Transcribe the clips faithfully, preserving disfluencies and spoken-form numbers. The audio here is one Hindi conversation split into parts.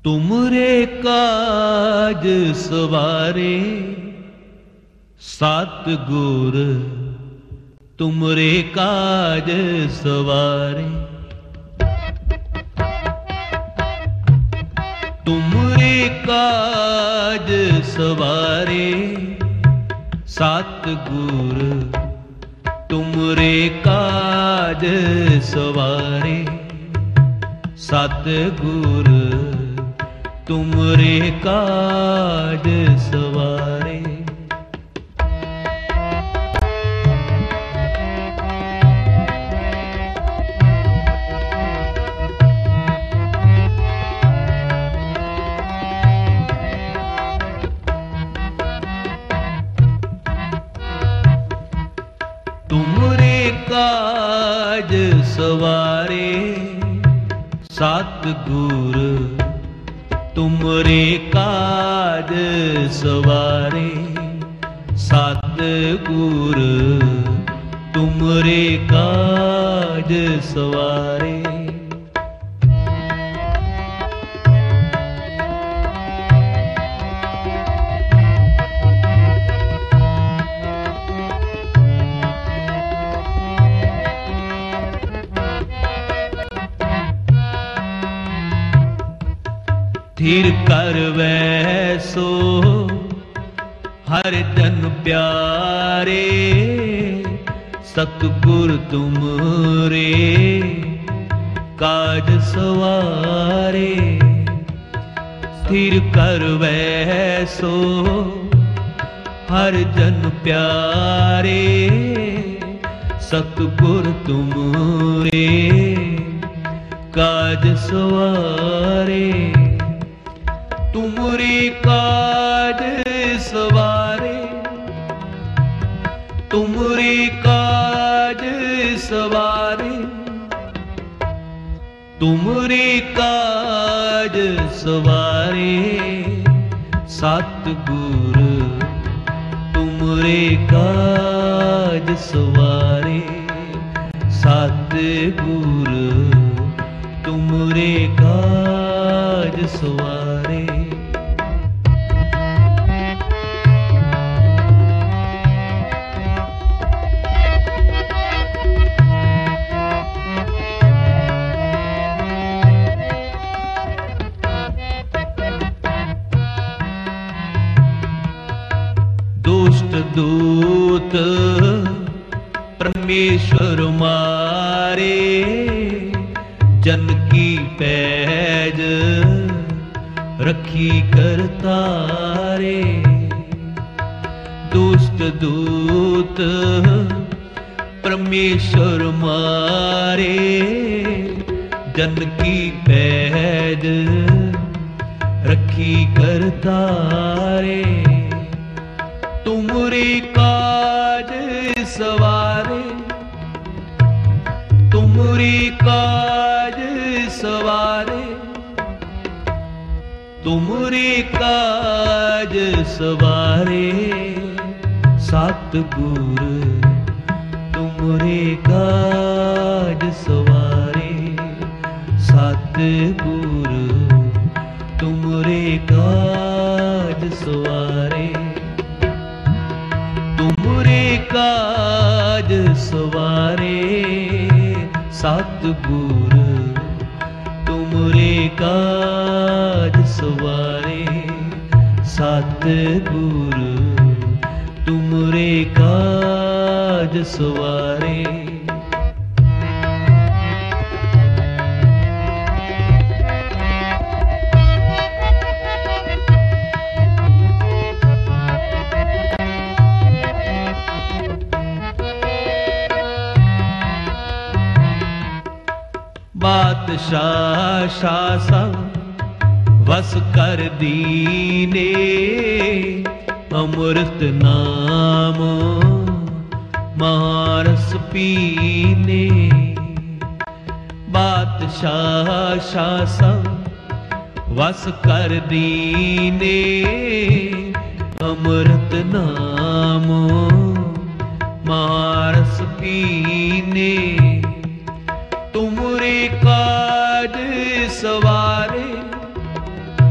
तुमरे काज सवारे सतगुर, तुमरे काज सवारे। तुमरे काज सवारे सतगुर, तुमरे काज सवारे सतगुर, तुमरे काज सवारे। तुमरे काज सवारे सतगुर, तुमरे काज सवारे सतगुर, तुमरे काज सवारे। स्थिर कर वैसो हर जन प्यारे, सतगुर तुमरे काज सवारे। स्थिर कर वैसो हर जन प्यारे, सतगुर तुमरे काज सवारे। तुमरे काज सवारे, तुमरे काज सवारे, तुमरे काज सवारे सतगुर, तुमरे काज सवारे सतगुर, तुमरे काज सवारे। दुष्ट दूत परमेश्वर मारे, जन की पैज रखी करतारे। दुष्ट दूत परमेश्वर मारे, जन की पैज रखी करतारे। तुमरे काज सवारे, तुमरे काज सवारे, तुमरे काज सवारे सतगुर, तुमरे काज सवारे सतगुर, तुमरे काज सवारे। तुमरे काज सवारे सतगुर, तुमरे काज सवारे सतगुर, तुमरे काज सवारे। बादशाह शासन वस कर दीने, अमृत नाम महारस पीने। बादशाह शासन वस कर दीने, अमृत नाम महारस पीने। तुमरे काज सवारे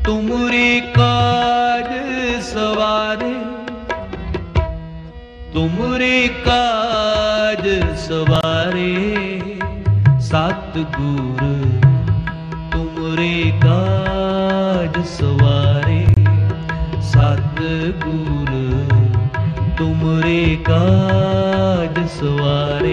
तुमरे काज सवारे, तुमरे काज सवारे सतगुर, तुमरे काज सवारे सतगुर, तुमरे काज सवारे।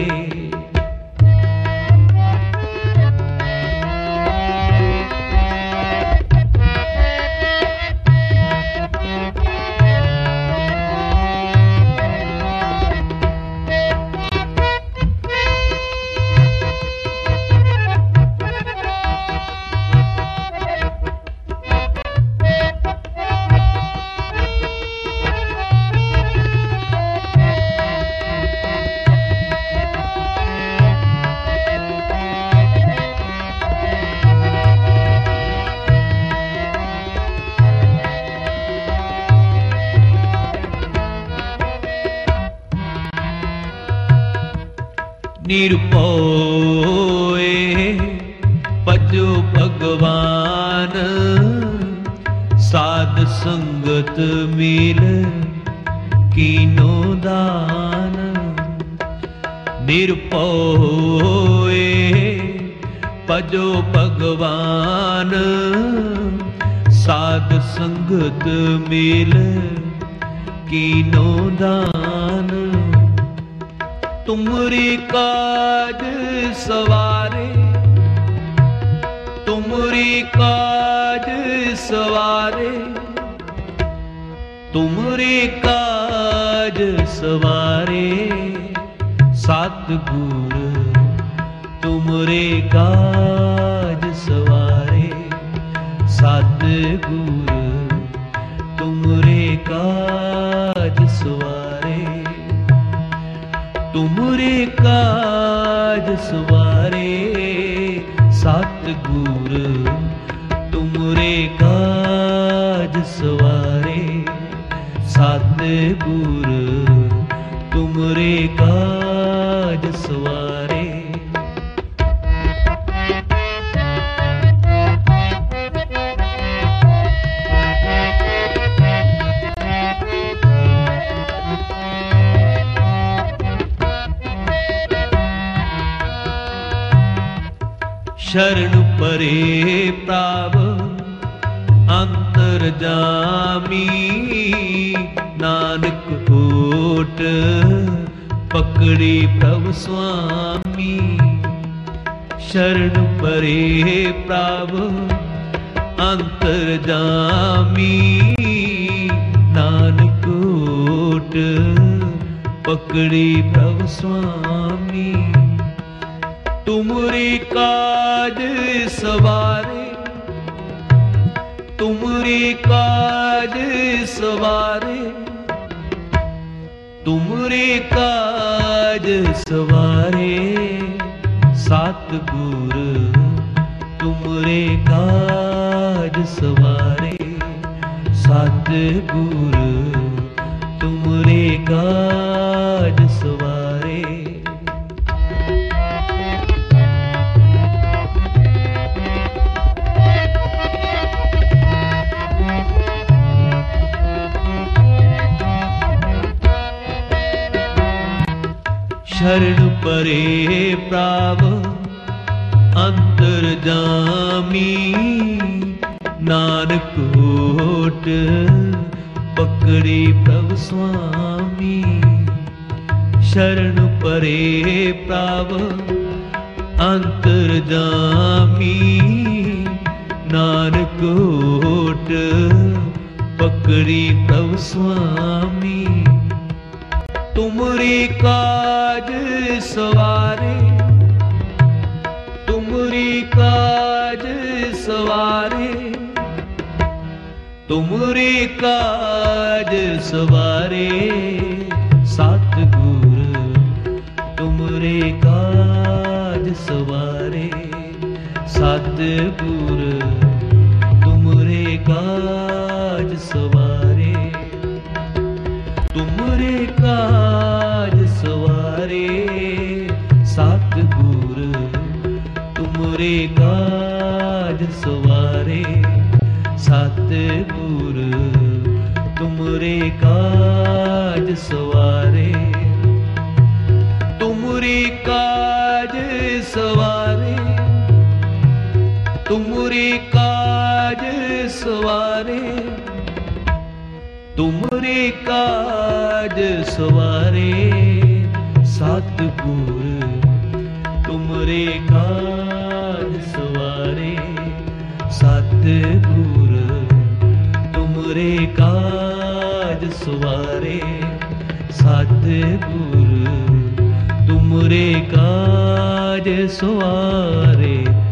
निरपोए भजो भगवान, साध संगत मिल कीनो दान। निरपोए भजो भगवान, साध संगत मिल कीनो दान। तुमरे काज सवारे, तुमरे काज सवारे, तुमरे काज सवारे सतगुर, तुमरे काज सवारे सतगुर, तुमरे काज सवारे। तुमरे काज सवारे सतगुर, तुमरे काज सवारे सतगुर, तुमरे काज सवारे। शरण परे प्राव अंतरजामी, नानक होठ पकड़ी प्रभु स्वामी। शरण परे प्राव अंतरजामी, नानक होठ पकड़ी प्रभु स्वामी। तुमरे काज सवारे, तुमरे काज सवारे, तुमरे काज सवारे सतगुर, तुमरे काज सवारे सतगुर, तुमरे काज सवारे। शरण परे प्राव अंतरजामी, नानक होठ पकड़ी प्रभु स्वामी। शरण परे प्राव अंतरजामी, नानक होठ पकड़ी प्रभु स्वामी। तुमरे काज सवारे, तुमरे काज सवारे, तुमरे काज सवारे सतगुर, तुमरे काज सवारे सतगुर, तुमरे काज सवारे। तुमरे काज सवारे सतगुर, तुमरे काज सवारे सतगुर तुमरे काज सवारे, तुमरे काज सवारे, तुमरे काज सवारे, तुमरे काज सवारे। सतगुर तुमरे काज सवारे, सतगुर तुमरे काज सवारे, सतगुर तुमरे काज सवारे।